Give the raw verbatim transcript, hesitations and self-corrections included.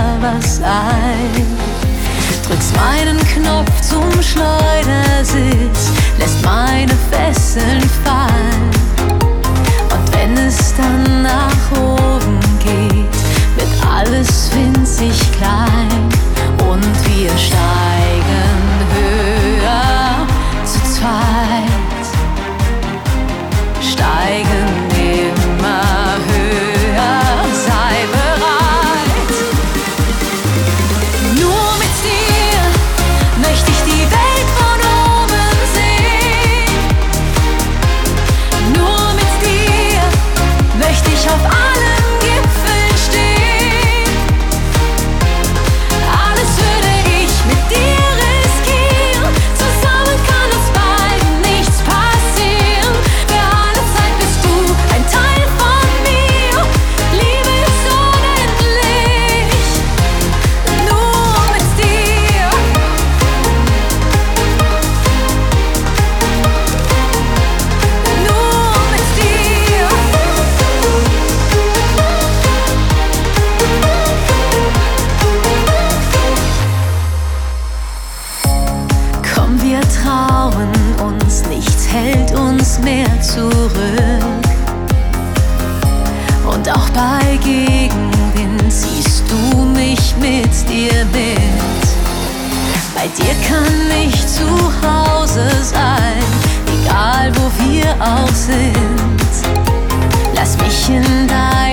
was ein. Drückst meinen Knopf zum Schleudersitz, lässt meine Fesseln fallen. Und wenn es dann nach oben geht, wird alles winzig klein. Und wir steigen höher zu zweit, steigen immer höher, sei bereit. Nur mit dir möchte ich die Welt von oben sehen. Nur mit dir möchte ich auf allen Gipfeln stehen. Alles würde ich mit dir riskieren. Zusammen kann uns beiden nichts passieren. Für alle Zeit bist du ein Teil von mir. Liebe ist unendlich. Nur mit dir. Nur mit dir. Komm, wir trauen uns, nichts hält uns mehr zurück. Und auch bei Gegenwind ziehst du mich mit dir mit. Bei dir kann ich zu Hause sein, egal wo wir auch sind. Lass mich in dein